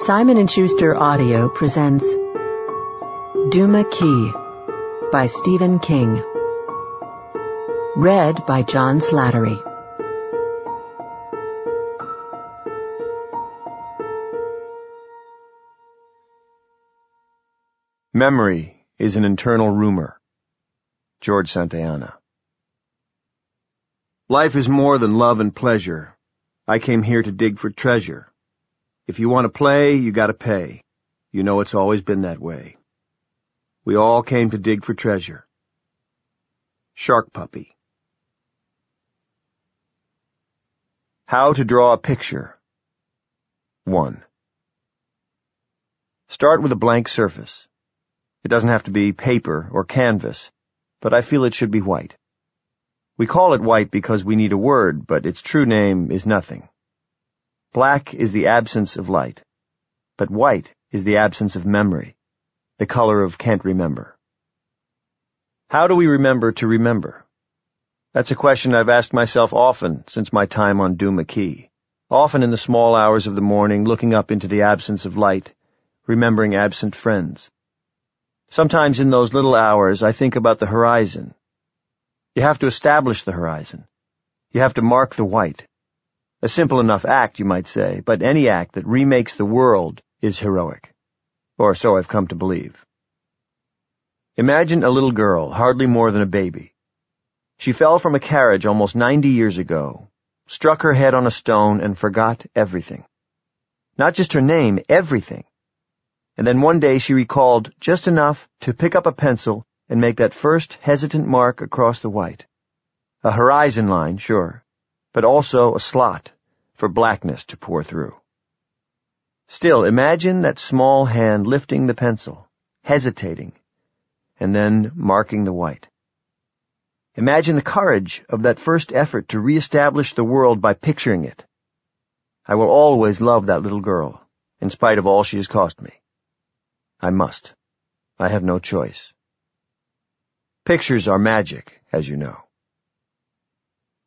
Simon & Schuster Audio presents Duma Key by Stephen King. Read by John Slattery. Memory is an internal rumor. George Santayana. Life is more than love and pleasure. I came here to dig for treasure. If you want to play, you gotta pay. You know it's always been that way. We all came to dig for treasure. Shark Puppy. How to draw a picture. 1. Start with a blank surface. It doesn't have to be paper or canvas, but I feel it should be white. We call it white because we need a word, but its true name is nothing. Black is the absence of light, but white is the absence of memory, the color of can't remember. How do we remember to remember? That's a question I've asked myself often since my time on Duma Key, often in the small hours of the morning, looking up into the absence of light, remembering absent friends. Sometimes in those little hours I think about the horizon. You have to establish the horizon. You have to mark the white. A simple enough act, you might say, but any act that remakes the world is heroic. Or so I've come to believe. Imagine a little girl, hardly more than a baby. She fell from a carriage almost 90 years ago, struck her head on a stone, and forgot everything. Not just her name, everything. And then one day she recalled just enough to pick up a pencil and make that first hesitant mark across the white. A horizon line, sure, but also a slot for blackness to pour through. Still, imagine that small hand lifting the pencil, hesitating, and then marking the white. Imagine the courage of that first effort to reestablish the world by picturing it. I will always love that little girl, in spite of all she has cost me. I must. I have no choice. Pictures are magic, as you know.